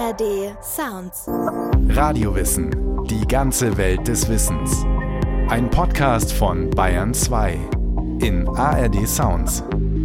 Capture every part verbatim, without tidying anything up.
R D Sounds. Radiowissen. Die ganze Welt des Wissens. Ein Podcast von Bayern zwei in A R D Sounds.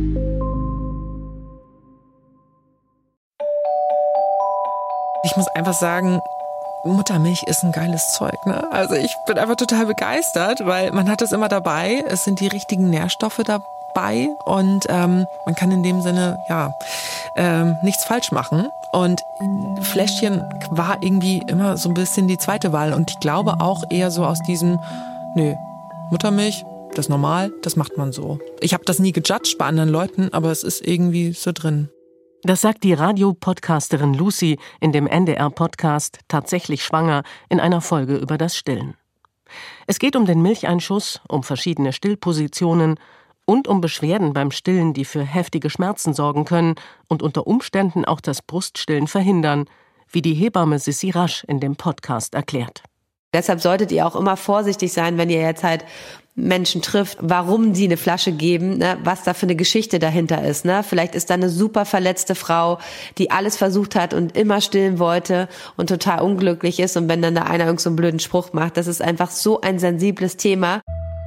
Ich muss einfach sagen, Muttermilch ist ein geiles Zeug, ne? Also ich bin einfach total begeistert, weil man hat es immer dabei. Es sind die richtigen Nährstoffe dabei und ähm, man kann in dem Sinne ja ähm, nichts falsch machen. Und Fläschchen war irgendwie immer so ein bisschen die zweite Wahl. Und ich glaube auch eher so aus diesem, nö, Muttermilch, das ist normal, das macht man so. Ich habe das nie gejudged bei anderen Leuten, aber es ist irgendwie so drin. Das sagt die Radiopodcasterin Lucy in dem N D R-Podcast Tatsächlich schwanger in einer Folge über das Stillen. Es geht um den Milcheinschuss, um verschiedene Stillpositionen und um Beschwerden beim Stillen, die für heftige Schmerzen sorgen können und unter Umständen auch das Bruststillen verhindern, wie die Hebamme Sissi Rasch in dem Podcast erklärt. Deshalb solltet ihr auch immer vorsichtig sein, wenn ihr jetzt halt Menschen trifft, warum sie eine Flasche geben, ne, was da für eine Geschichte dahinter ist. Ne? Vielleicht ist da eine super verletzte Frau, die alles versucht hat und immer stillen wollte und total unglücklich ist. Und wenn dann da einer irgend so einen blöden Spruch macht, das ist einfach so ein sensibles Thema.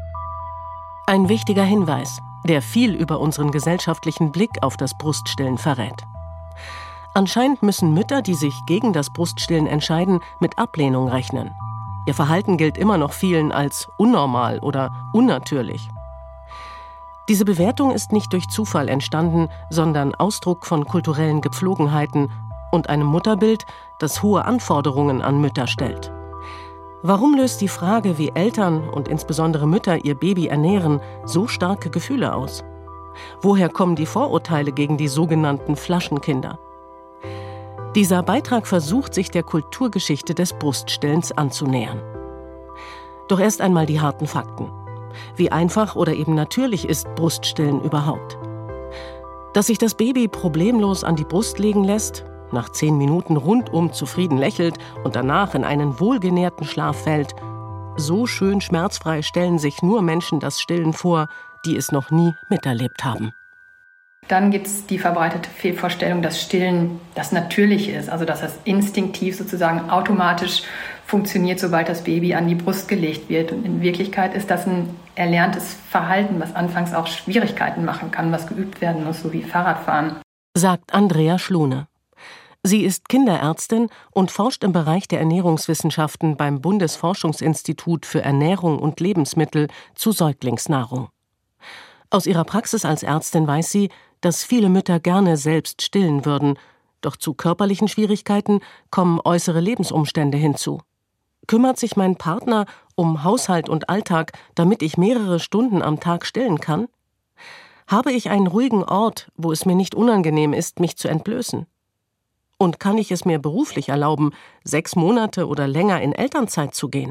Ein wichtiger Hinweis, der viel über unseren gesellschaftlichen Blick auf das Bruststillen verrät. Anscheinend müssen Mütter, die sich gegen das Bruststillen entscheiden, mit Ablehnung rechnen. Ihr Verhalten gilt immer noch vielen als unnormal oder unnatürlich. Diese Bewertung ist nicht durch Zufall entstanden, sondern Ausdruck von kulturellen Gepflogenheiten und einem Mutterbild, das hohe Anforderungen an Mütter stellt. Warum löst die Frage, wie Eltern und insbesondere Mütter ihr Baby ernähren, so starke Gefühle aus? Woher kommen die Vorurteile gegen die sogenannten Flaschenkinder? Dieser Beitrag versucht, sich der Kulturgeschichte des Bruststillens anzunähern. Doch erst einmal die harten Fakten. Wie einfach oder eben natürlich ist Bruststillen überhaupt? Dass sich das Baby problemlos an die Brust legen lässt, nach zehn Minuten rundum zufrieden lächelt und danach in einen wohlgenährten Schlaf fällt, so schön schmerzfrei stellen sich nur Menschen das Stillen vor, die es noch nie miterlebt haben. Dann gibt es die verbreitete Fehlvorstellung, dass Stillen das Natürliche ist, also dass das instinktiv sozusagen automatisch funktioniert, sobald das Baby an die Brust gelegt wird. Und in Wirklichkeit ist das ein erlerntes Verhalten, was anfangs auch Schwierigkeiten machen kann, was geübt werden muss, so wie Fahrradfahren. Sagt Andrea Schlune. Sie ist Kinderärztin und forscht im Bereich der Ernährungswissenschaften beim Bundesforschungsinstitut für Ernährung und Lebensmittel zu Säuglingsnahrung. Aus ihrer Praxis als Ärztin weiß sie, dass viele Mütter gerne selbst stillen würden, doch zu körperlichen Schwierigkeiten kommen äußere Lebensumstände hinzu. Kümmert sich mein Partner um Haushalt und Alltag, damit ich mehrere Stunden am Tag stillen kann? Habe ich einen ruhigen Ort, wo es mir nicht unangenehm ist, mich zu entblößen? Und kann ich es mir beruflich erlauben, sechs Monate oder länger in Elternzeit zu gehen?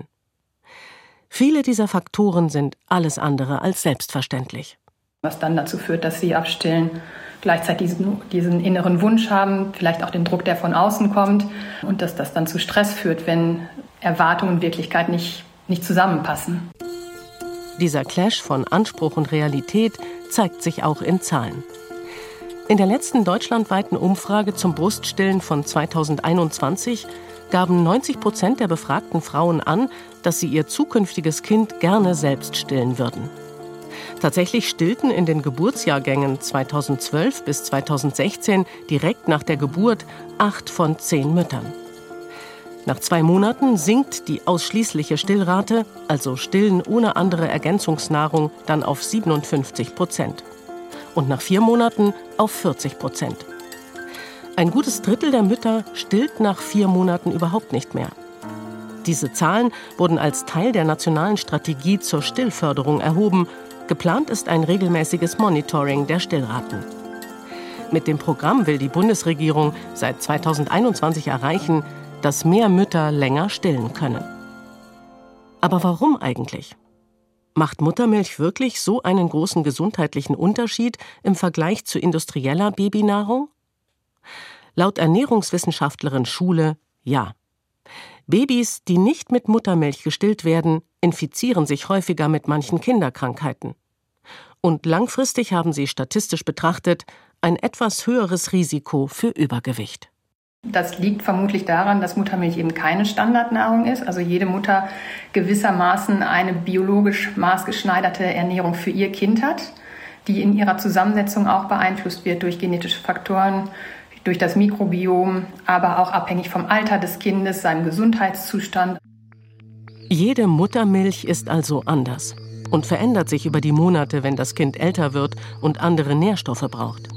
Viele dieser Faktoren sind alles andere als selbstverständlich. Was dann dazu führt, dass sie abstillen, gleichzeitig diesen, diesen inneren Wunsch haben, vielleicht auch den Druck, der von außen kommt und dass das dann zu Stress führt, wenn Erwartung und Wirklichkeit nicht, nicht zusammenpassen. Dieser Clash von Anspruch und Realität zeigt sich auch in Zahlen. In der letzten deutschlandweiten Umfrage zum Bruststillen von zweitausendeinundzwanzig gaben neunzig Prozent der befragten Frauen an, dass sie ihr zukünftiges Kind gerne selbst stillen würden. Tatsächlich stillten in den Geburtsjahrgängen zweitausendzwölf bis zweitausendsechzehn direkt nach der Geburt acht von zehn Müttern. Nach zwei Monaten sinkt die ausschließliche Stillrate, also Stillen ohne andere Ergänzungsnahrung, dann auf siebenundfünfzig Prozent. Und nach vier Monaten auf vierzig Prozent. Ein gutes Drittel der Mütter stillt nach vier Monaten überhaupt nicht mehr. Diese Zahlen wurden als Teil der nationalen Strategie zur Stillförderung erhoben. Geplant ist ein regelmäßiges Monitoring der Stillraten. Mit dem Programm will die Bundesregierung seit zweitausendeinundzwanzig erreichen, dass mehr Mütter länger stillen können. Aber warum eigentlich? Macht Muttermilch wirklich so einen großen gesundheitlichen Unterschied im Vergleich zu industrieller Babynahrung? Laut Ernährungswissenschaftlerin Schule ja. Babys, die nicht mit Muttermilch gestillt werden, infizieren sich häufiger mit manchen Kinderkrankheiten. Und langfristig haben sie statistisch betrachtet ein etwas höheres Risiko für Übergewicht. Das liegt vermutlich daran, dass Muttermilch eben keine Standardnahrung ist. Also jede Mutter gewissermaßen eine biologisch maßgeschneiderte Ernährung für ihr Kind hat, die in ihrer Zusammensetzung auch beeinflusst wird durch genetische Faktoren, durch das Mikrobiom, aber auch abhängig vom Alter des Kindes, seinem Gesundheitszustand. Jede Muttermilch ist also anders und verändert sich über die Monate, wenn das Kind älter wird und andere Nährstoffe braucht.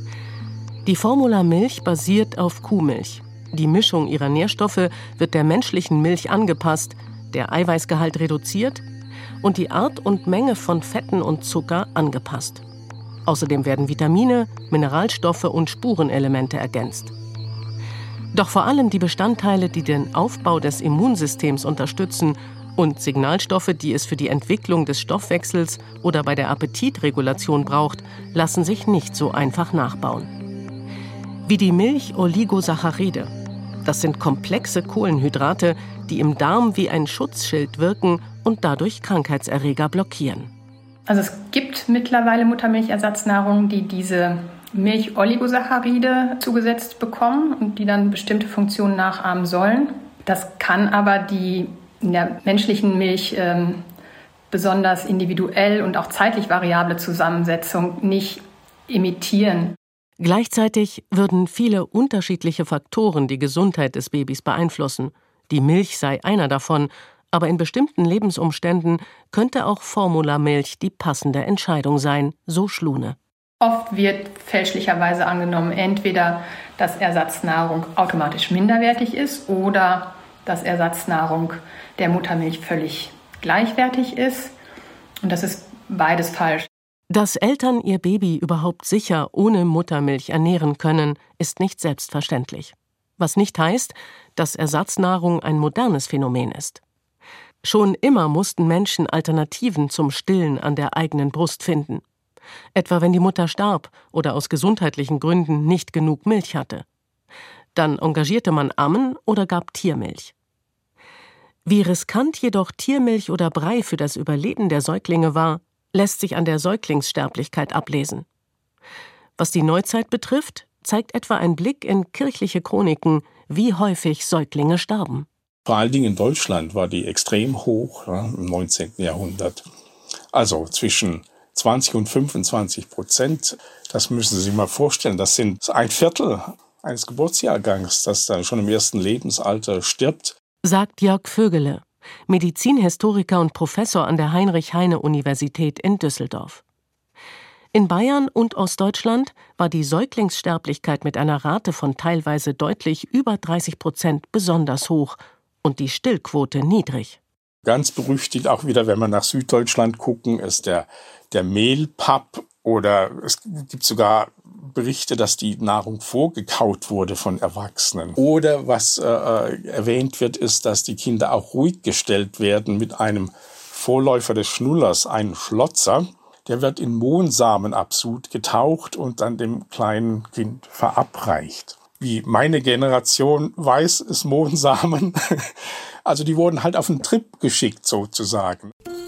Die Formula Milch basiert auf Kuhmilch. Die Mischung ihrer Nährstoffe wird der menschlichen Milch angepasst, der Eiweißgehalt reduziert und die Art und Menge von Fetten und Zucker angepasst. Außerdem werden Vitamine, Mineralstoffe und Spurenelemente ergänzt. Doch vor allem die Bestandteile, die den Aufbau des Immunsystems unterstützen und Signalstoffe, die es für die Entwicklung des Stoffwechsels oder bei der Appetitregulation braucht, lassen sich nicht so einfach nachbauen. Wie die Milch-Oligosaccharide. Das sind komplexe Kohlenhydrate, die im Darm wie ein Schutzschild wirken und dadurch Krankheitserreger blockieren. Also es gibt mittlerweile Muttermilchersatznahrungen, die diese Milch-Oligosaccharide zugesetzt bekommen und die dann bestimmte Funktionen nachahmen sollen. Das kann aber die in der menschlichen Milch ähm, besonders individuell und auch zeitlich variable Zusammensetzung nicht imitieren. Gleichzeitig würden viele unterschiedliche Faktoren die Gesundheit des Babys beeinflussen. Die Milch sei einer davon, aber in bestimmten Lebensumständen könnte auch Formulamilch die passende Entscheidung sein, so Schlune. Oft wird fälschlicherweise angenommen, entweder, dass Ersatznahrung automatisch minderwertig ist oder dass Ersatznahrung der Muttermilch völlig gleichwertig ist. Und das ist beides falsch. Dass Eltern ihr Baby überhaupt sicher ohne Muttermilch ernähren können, ist nicht selbstverständlich. Was nicht heißt, dass Ersatznahrung ein modernes Phänomen ist. Schon immer mussten Menschen Alternativen zum Stillen an der eigenen Brust finden. Etwa wenn die Mutter starb oder aus gesundheitlichen Gründen nicht genug Milch hatte. Dann engagierte man Ammen oder gab Tiermilch. Wie riskant jedoch Tiermilch oder Brei für das Überleben der Säuglinge war, lässt sich an der Säuglingssterblichkeit ablesen. Was die Neuzeit betrifft, zeigt etwa ein Blick in kirchliche Chroniken, wie häufig Säuglinge starben. Vor allen Dingen in Deutschland war die extrem hoch, ja, im neunzehnten Jahrhundert. Also zwischen zwanzig und fünfundzwanzig Prozent. Das müssen Sie sich mal vorstellen. Das sind ein Viertel eines Geburtsjahrgangs, das dann schon im ersten Lebensalter stirbt. Sagt Jörg Vögele, Medizinhistoriker und Professor an der Heinrich-Heine-Universität in Düsseldorf. In Bayern und Ostdeutschland war die Säuglingssterblichkeit mit einer Rate von teilweise deutlich über dreißig Prozent besonders hoch und die Stillquote niedrig. Ganz berüchtigt auch wieder, wenn wir nach Süddeutschland gucken, ist der, der Mehlpapp, oder es gibt sogar Berichte, dass die Nahrung vorgekaut wurde von Erwachsenen. Oder was äh, erwähnt wird, ist, dass die Kinder auch ruhig gestellt werden mit einem Vorläufer des Schnullers, einem Schlotzer. Der wird in Mohnsamenabsud getaucht und dann dem kleinen Kind verabreicht. Wie meine Generation weiß, ist Mohnsamen. Also die wurden halt auf einen Trip geschickt sozusagen.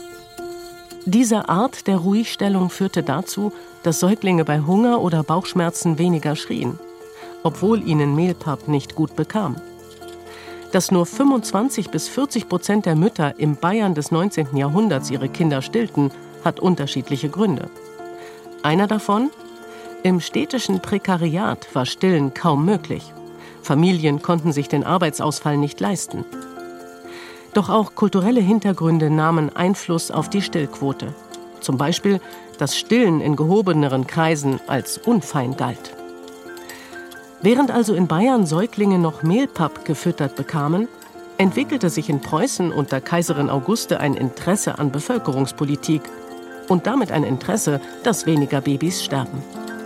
Diese Art der Ruhigstellung führte dazu, dass Säuglinge bei Hunger oder Bauchschmerzen weniger schrien, obwohl ihnen Mehlpapp nicht gut bekam. Dass nur fünfundzwanzig bis vierzig Prozent der Mütter im Bayern des neunzehnten Jahrhunderts ihre Kinder stillten, hat unterschiedliche Gründe. Einer davon: Im städtischen Prekariat war Stillen kaum möglich. Familien konnten sich den Arbeitsausfall nicht leisten. Doch auch kulturelle Hintergründe nahmen Einfluss auf die Stillquote. Zum Beispiel, dass Stillen in gehobeneren Kreisen als unfein galt. Während also in Bayern Säuglinge noch Mehlpapp gefüttert bekamen, entwickelte sich in Preußen unter Kaiserin Auguste ein Interesse an Bevölkerungspolitik und damit ein Interesse, dass weniger Babys sterben.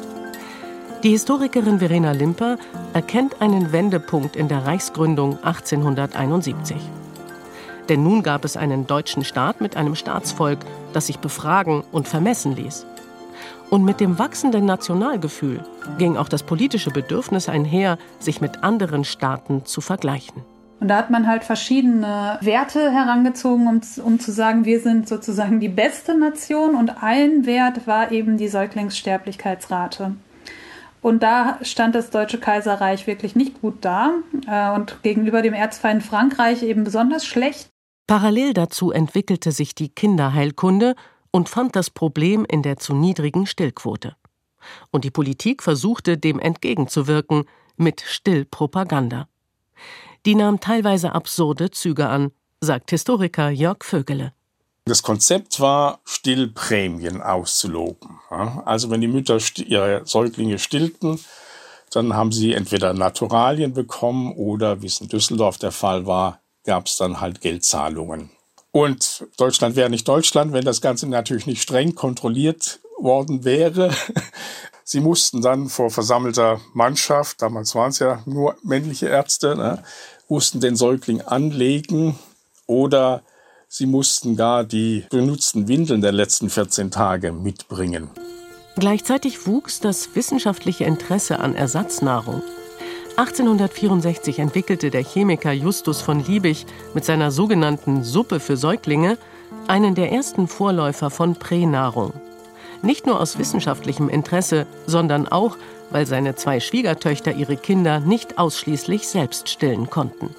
Die Historikerin Verena Limper erkennt einen Wendepunkt in der Reichsgründung achtzehnhunderteinundsiebzig. Denn nun gab es einen deutschen Staat mit einem Staatsvolk, das sich befragen und vermessen ließ. Und mit dem wachsenden Nationalgefühl ging auch das politische Bedürfnis einher, sich mit anderen Staaten zu vergleichen. Und da hat man halt verschiedene Werte herangezogen, um, um zu sagen, wir sind sozusagen die beste Nation. Und ein Wert war eben die Säuglingssterblichkeitsrate. Und da stand das Deutsche Kaiserreich wirklich nicht gut da äh, und gegenüber dem Erzfeind Frankreich eben besonders schlecht. Parallel dazu entwickelte sich die Kinderheilkunde und fand das Problem in der zu niedrigen Stillquote. Und die Politik versuchte, dem entgegenzuwirken mit Stillpropaganda. Die nahm teilweise absurde Züge an, sagt Historiker Jörg Vögele. Das Konzept war, Stillprämien auszuloben. Also wenn die Mütter ihre Säuglinge stillten, dann haben sie entweder Naturalien bekommen oder, wie es in Düsseldorf der Fall war, gab es dann halt Geldzahlungen. Und Deutschland wäre nicht Deutschland, wenn das Ganze natürlich nicht streng kontrolliert worden wäre. Sie mussten dann vor versammelter Mannschaft, damals waren es ja nur männliche Ärzte, ne, mussten den Säugling anlegen oder sie mussten gar die benutzten Windeln der letzten vierzehn Tage mitbringen. Gleichzeitig wuchs das wissenschaftliche Interesse an Ersatznahrung. achtzehnhundertvierundsechzig entwickelte der Chemiker Justus von Liebig mit seiner sogenannten Suppe für Säuglinge einen der ersten Vorläufer von Pränahrung. Nicht nur aus wissenschaftlichem Interesse, sondern auch, weil seine zwei Schwiegertöchter ihre Kinder nicht ausschließlich selbst stillen konnten.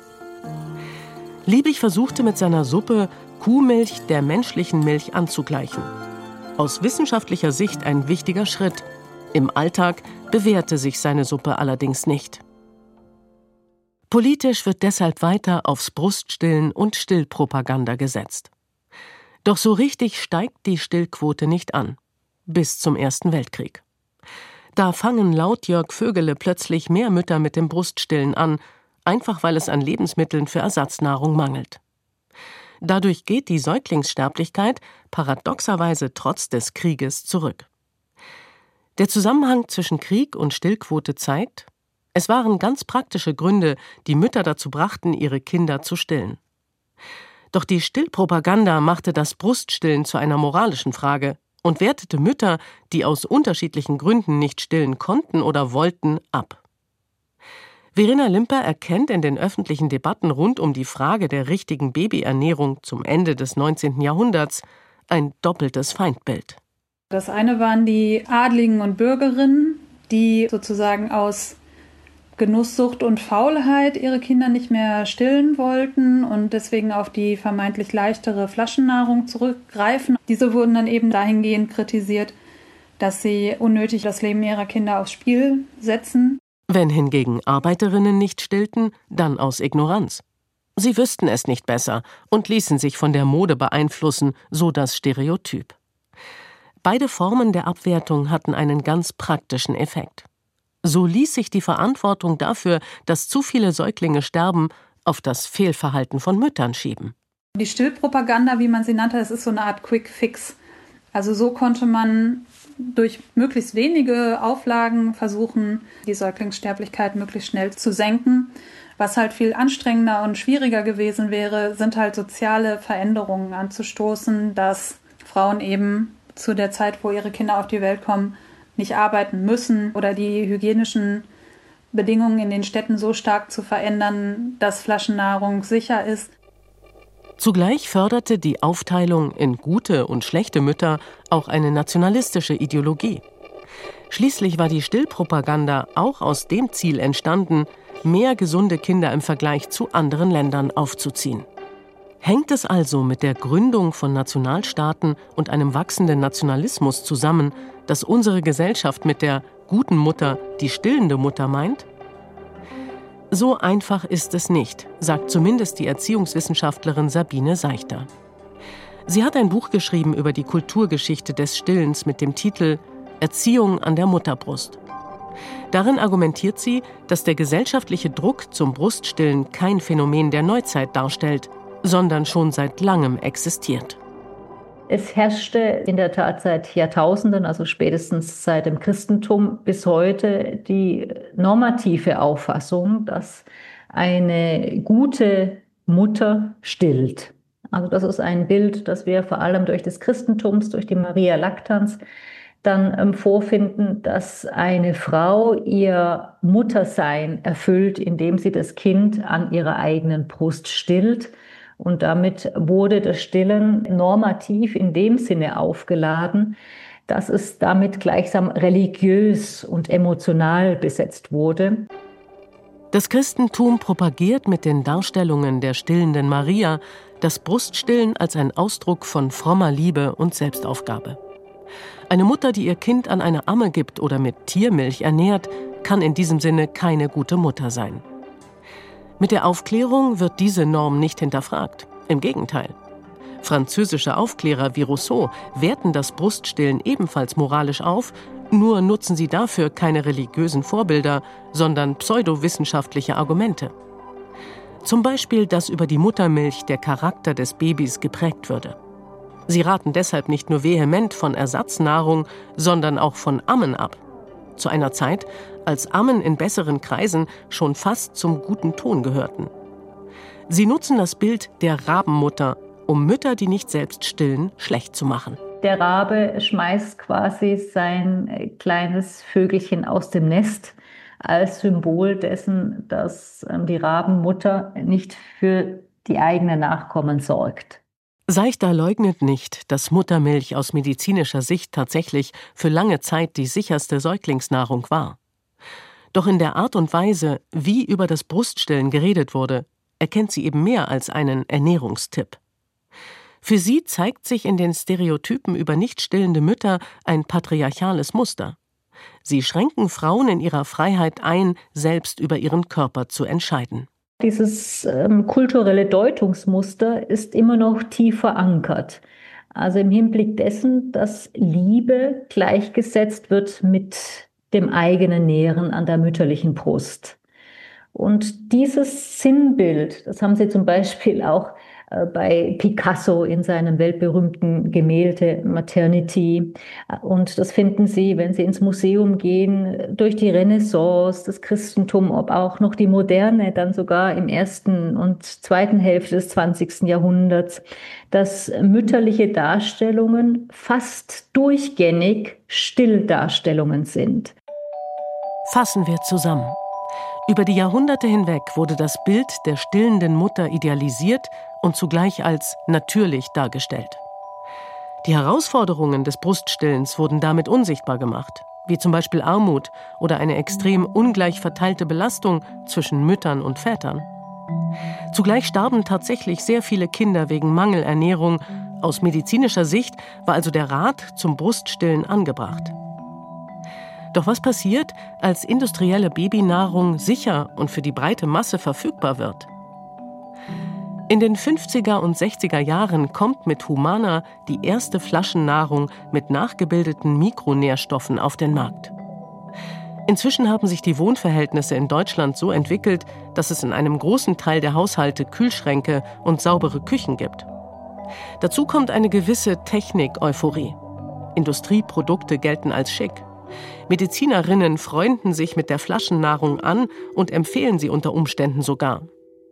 Liebig versuchte mit seiner Suppe, Kuhmilch der menschlichen Milch anzugleichen. Aus wissenschaftlicher Sicht ein wichtiger Schritt. Im Alltag bewährte sich seine Suppe allerdings nicht. Politisch wird deshalb weiter aufs Bruststillen und Stillpropaganda gesetzt. Doch so richtig steigt die Stillquote nicht an. Bis zum Ersten Weltkrieg. Da fangen laut Jörg Vögele plötzlich mehr Mütter mit dem Bruststillen an, einfach weil es an Lebensmitteln für Ersatznahrung mangelt. Dadurch geht die Säuglingssterblichkeit paradoxerweise trotz des Krieges zurück. Der Zusammenhang zwischen Krieg und Stillquote zeigt, es waren ganz praktische Gründe, die Mütter dazu brachten, ihre Kinder zu stillen. Doch die Stillpropaganda machte das Bruststillen zu einer moralischen Frage und wertete Mütter, die aus unterschiedlichen Gründen nicht stillen konnten oder wollten, ab. Verena Limper erkennt in den öffentlichen Debatten rund um die Frage der richtigen Babyernährung zum Ende des neunzehnten Jahrhunderts ein doppeltes Feindbild. Das eine waren die Adligen und Bürgerinnen, die sozusagen aus Genusssucht und Faulheit ihre Kinder nicht mehr stillen wollten und deswegen auf die vermeintlich leichtere Flaschennahrung zurückgreifen. Diese wurden dann eben dahingehend kritisiert, dass sie unnötig das Leben ihrer Kinder aufs Spiel setzen. Wenn hingegen Arbeiterinnen nicht stillten, dann aus Ignoranz. Sie wüssten es nicht besser und ließen sich von der Mode beeinflussen, so das Stereotyp. Beide Formen der Abwertung hatten einen ganz praktischen Effekt. So ließ sich die Verantwortung dafür, dass zu viele Säuglinge sterben, auf das Fehlverhalten von Müttern schieben. Die Stillpropaganda, wie man sie nannte, das ist so eine Art Quick Fix. Also so konnte man durch möglichst wenige Auflagen versuchen, die Säuglingssterblichkeit möglichst schnell zu senken. Was halt viel anstrengender und schwieriger gewesen wäre, sind halt soziale Veränderungen anzustoßen, dass Frauen eben zu der Zeit, wo ihre Kinder auf die Welt kommen, nicht arbeiten müssen oder die hygienischen Bedingungen in den Städten so stark zu verändern, dass Flaschennahrung sicher ist. Zugleich förderte die Aufteilung in gute und schlechte Mütter auch eine nationalistische Ideologie. Schließlich war die Stillpropaganda auch aus dem Ziel entstanden, mehr gesunde Kinder im Vergleich zu anderen Ländern aufzuziehen. Hängt es also mit der Gründung von Nationalstaaten und einem wachsenden Nationalismus zusammen, dass unsere Gesellschaft mit der guten Mutter die stillende Mutter meint? So einfach ist es nicht, sagt zumindest die Erziehungswissenschaftlerin Sabine Seichter. Sie hat ein Buch geschrieben über die Kulturgeschichte des Stillens mit dem Titel »Erziehung an der Mutterbrust«. Darin argumentiert sie, dass der gesellschaftliche Druck zum Bruststillen kein Phänomen der Neuzeit darstellt, sondern schon seit langem existiert. Es herrschte in der Tat seit Jahrtausenden, also spätestens seit dem Christentum bis heute, die normative Auffassung, dass eine gute Mutter stillt. Also das ist ein Bild, das wir vor allem durch das Christentums, durch die Maria Lactans dann ähm, vorfinden, dass eine Frau ihr Muttersein erfüllt, indem sie das Kind an ihrer eigenen Brust stillt. Und damit wurde das Stillen normativ in dem Sinne aufgeladen, dass es damit gleichsam religiös und emotional besetzt wurde. Das Christentum propagiert mit den Darstellungen der stillenden Maria das Bruststillen als ein Ausdruck von frommer Liebe und Selbstaufgabe. Eine Mutter, die ihr Kind an eine Amme gibt oder mit Tiermilch ernährt, kann in diesem Sinne keine gute Mutter sein. Mit der Aufklärung wird diese Norm nicht hinterfragt. Im Gegenteil. Französische Aufklärer wie Rousseau werten das Bruststillen ebenfalls moralisch auf, nur nutzen sie dafür keine religiösen Vorbilder, sondern pseudowissenschaftliche Argumente. Zum Beispiel, dass über die Muttermilch der Charakter des Babys geprägt würde. Sie raten deshalb nicht nur vehement von Ersatznahrung, sondern auch von Ammen ab. Zu einer Zeit, als Ammen in besseren Kreisen schon fast zum guten Ton gehörten. Sie nutzen das Bild der Rabenmutter, um Mütter, die nicht selbst stillen, schlecht zu machen. Der Rabe schmeißt quasi sein kleines Vögelchen aus dem Nest als Symbol dessen, dass die Rabenmutter nicht für die eigenen Nachkommen sorgt. Seichter leugnet nicht, dass Muttermilch aus medizinischer Sicht tatsächlich für lange Zeit die sicherste Säuglingsnahrung war. Doch in der Art und Weise, wie über das Bruststillen geredet wurde, erkennt sie eben mehr als einen Ernährungstipp. Für sie zeigt sich in den Stereotypen über nicht stillende Mütter ein patriarchales Muster. Sie schränken Frauen in ihrer Freiheit ein, selbst über ihren Körper zu entscheiden. Dieses ähm, kulturelle Deutungsmuster ist immer noch tief verankert. Also im Hinblick dessen, dass Liebe gleichgesetzt wird mit dem eigenen Nähren an der mütterlichen Brust. Und dieses Sinnbild, das haben Sie zum Beispiel auch bei Picasso in seinem weltberühmten Gemälde Maternity. Und das finden Sie, wenn Sie ins Museum gehen, durch die Renaissance, das Christentum, ob auch noch die Moderne, dann sogar im ersten und zweiten Hälfte des zwanzigsten Jahrhunderts, dass mütterliche Darstellungen fast durchgängig Stilldarstellungen sind. Fassen wir zusammen. Über die Jahrhunderte hinweg wurde das Bild der stillenden Mutter idealisiert und zugleich als natürlich dargestellt. Die Herausforderungen des Bruststillens wurden damit unsichtbar gemacht, wie zum Beispiel Armut oder eine extrem ungleich verteilte Belastung zwischen Müttern und Vätern. Zugleich starben tatsächlich sehr viele Kinder wegen Mangelernährung. Aus medizinischer Sicht war also der Rat zum Bruststillen angebracht. Doch was passiert, als industrielle Babynahrung sicher und für die breite Masse verfügbar wird? In den fünfziger und sechziger Jahren kommt mit Humana die erste Flaschennahrung mit nachgebildeten Mikronährstoffen auf den Markt. Inzwischen haben sich die Wohnverhältnisse in Deutschland so entwickelt, dass es in einem großen Teil der Haushalte Kühlschränke und saubere Küchen gibt. Dazu kommt eine gewisse Technik-Euphorie. Industrieprodukte gelten als schick. Medizinerinnen freunden sich mit der Flaschennahrung an und empfehlen sie unter Umständen sogar.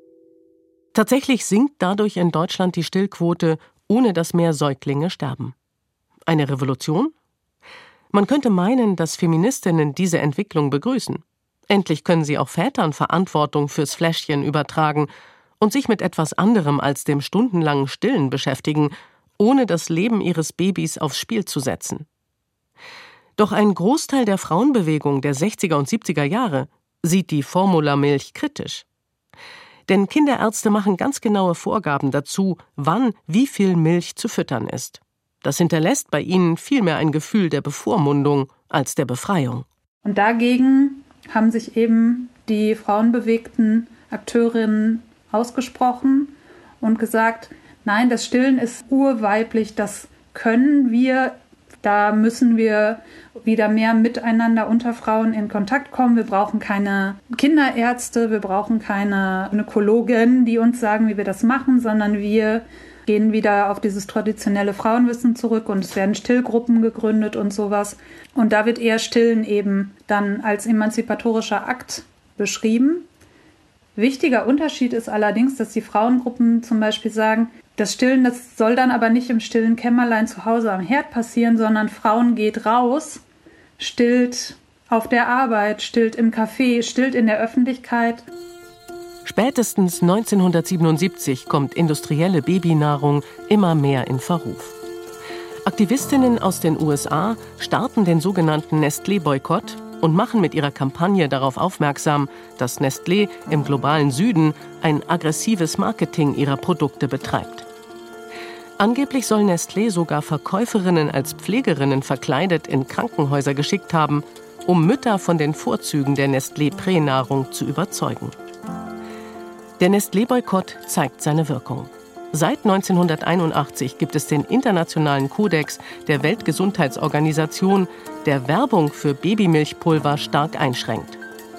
Tatsächlich sinkt dadurch in Deutschland die Stillquote, ohne dass mehr Säuglinge sterben. Eine Revolution? Man könnte meinen, dass Feministinnen diese Entwicklung begrüßen. Endlich können sie auch Vätern Verantwortung fürs Fläschchen übertragen und sich mit etwas anderem als dem stundenlangen Stillen beschäftigen, ohne das Leben ihres Babys aufs Spiel zu setzen. Doch ein Großteil der Frauenbewegung der sechziger und siebziger Jahre sieht die Formulamilch kritisch. Denn Kinderärzte machen ganz genaue Vorgaben dazu, wann wie viel Milch zu füttern ist. Das hinterlässt bei ihnen vielmehr ein Gefühl der Bevormundung als der Befreiung. Und dagegen haben sich eben die frauenbewegten Akteurinnen ausgesprochen und gesagt, nein, das Stillen ist urweiblich, das können wir. Da müssen wir wieder mehr miteinander unter Frauen in Kontakt kommen. Wir brauchen keine Kinderärzte, wir brauchen keine Gynäkologen, die uns sagen, wie wir das machen, sondern wir gehen wieder auf dieses traditionelle Frauenwissen zurück und es werden Stillgruppen gegründet und sowas. Und da wird eher Stillen eben dann als emanzipatorischer Akt beschrieben. Wichtiger Unterschied ist allerdings, dass die Frauengruppen zum Beispiel sagen, das Stillen, das soll dann aber nicht im stillen Kämmerlein zu Hause am Herd passieren, sondern Frauen geht raus, stillt auf der Arbeit, stillt im Café, stillt in der Öffentlichkeit. Spätestens neunzehnhundertsiebenundsiebzig kommt industrielle Babynahrung immer mehr in Verruf. Aktivistinnen aus den U S A starten den sogenannten Nestlé-Boykott und machen mit ihrer Kampagne darauf aufmerksam, dass Nestlé im globalen Süden ein aggressives Marketing ihrer Produkte betreibt. Angeblich soll Nestlé sogar Verkäuferinnen als Pflegerinnen verkleidet in Krankenhäuser geschickt haben, um Mütter von den Vorzügen der Nestlé-Pränahrung zu überzeugen. Der Nestlé-Boykott zeigt seine Wirkung. Seit neunzehnhunderteinundachtzig gibt es den internationalen Kodex der Weltgesundheitsorganisation, der Werbung für Babymilchpulver stark einschränkt.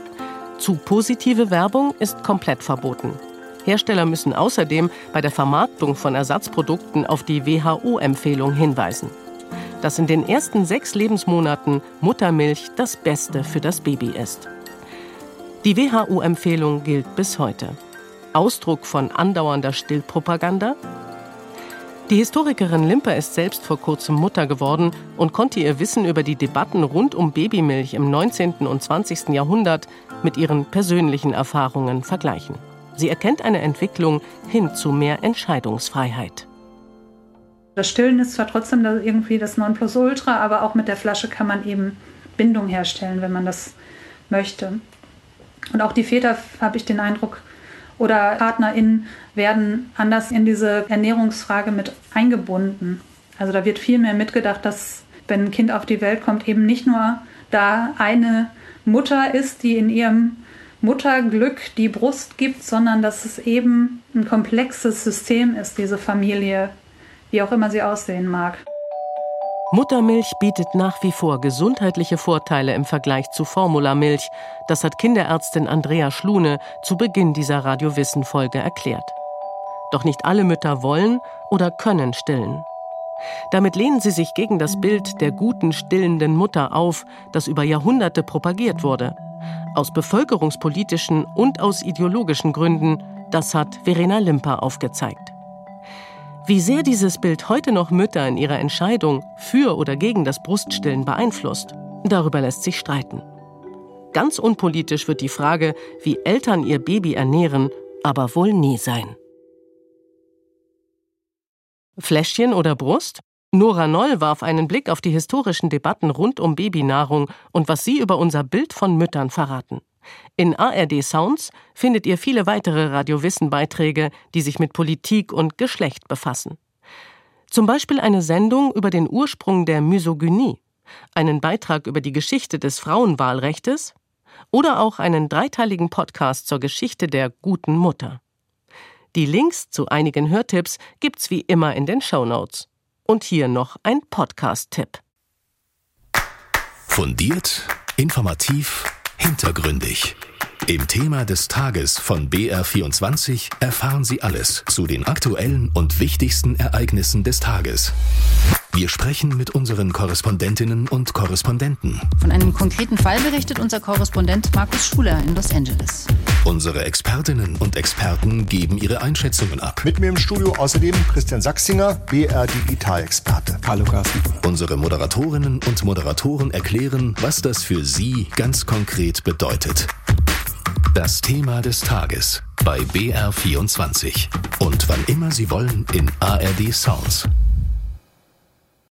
Zu positive Werbung ist komplett verboten. Hersteller müssen außerdem bei der Vermarktung von Ersatzprodukten auf die W H O-Empfehlung hinweisen, dass in den ersten sechs Lebensmonaten Muttermilch das Beste für das Baby ist. Die W H O-Empfehlung gilt bis heute. Ausdruck von andauernder Stillpropaganda? Die Historikerin Limper ist selbst vor kurzem Mutter geworden und konnte ihr Wissen über die Debatten rund um Babymilch im neunzehnten und zwanzigsten Jahrhundert mit ihren persönlichen Erfahrungen vergleichen. Sie erkennt eine Entwicklung hin zu mehr Entscheidungsfreiheit. Das Stillen ist zwar trotzdem irgendwie das Nonplusultra, aber auch mit der Flasche kann man eben Bindung herstellen, wenn man das möchte. Und auch die Väter, habe ich den Eindruck, oder PartnerInnen werden anders in diese Ernährungsfrage mit eingebunden. Also da wird viel mehr mitgedacht, dass, wenn ein Kind auf die Welt kommt, eben nicht nur da eine Mutter ist, die in ihrem Mutterglück die Brust gibt, sondern dass es eben ein komplexes System ist, diese Familie, wie auch immer sie aussehen mag. Muttermilch bietet nach wie vor gesundheitliche Vorteile im Vergleich zu Formulamilch. Das hat Kinderärztin Andrea Schlune zu Beginn dieser Radio-Wissen-Folge erklärt. Doch nicht alle Mütter wollen oder können stillen. Damit lehnen sie sich gegen das Bild der guten, stillenden Mutter auf, das über Jahrhunderte propagiert wurde. Aus bevölkerungspolitischen und aus ideologischen Gründen, das hat Verena Limper aufgezeigt. Wie sehr dieses Bild heute noch Mütter in ihrer Entscheidung für oder gegen das Bruststillen beeinflusst, darüber lässt sich streiten. Ganz unpolitisch wird die Frage, wie Eltern ihr Baby ernähren, aber wohl nie sein. Fläschchen oder Brust? Nora Noll warf einen Blick auf die historischen Debatten rund um Babynahrung und was sie über unser Bild von Müttern verraten. In A R D Sounds findet ihr viele weitere Radio-Wissen-Beiträge, die sich mit Politik und Geschlecht befassen. Zum Beispiel eine Sendung über den Ursprung der Misogynie, einen Beitrag über die Geschichte des Frauenwahlrechtes oder auch einen dreiteiligen Podcast zur Geschichte der guten Mutter. Die Links zu einigen Hörtipps gibt's wie immer in den Shownotes. Und hier noch ein Podcast-Tipp. Fundiert, informativ, hintergründig. Im Thema des Tages von B R vierundzwanzig erfahren Sie alles zu den aktuellen und wichtigsten Ereignissen des Tages. Wir sprechen mit unseren Korrespondentinnen und Korrespondenten. Von einem konkreten Fall berichtet unser Korrespondent Markus Schuler in Los Angeles. Unsere Expertinnen und Experten geben ihre Einschätzungen ab. Mit mir im Studio außerdem Christian Sachsinger, B R-Digitalexperte. Hallo Carsten. Unsere Moderatorinnen und Moderatoren erklären, was das für Sie ganz konkret bedeutet. Das Thema des Tages bei B R vierundzwanzig. Und wann immer Sie wollen in A R D Sounds.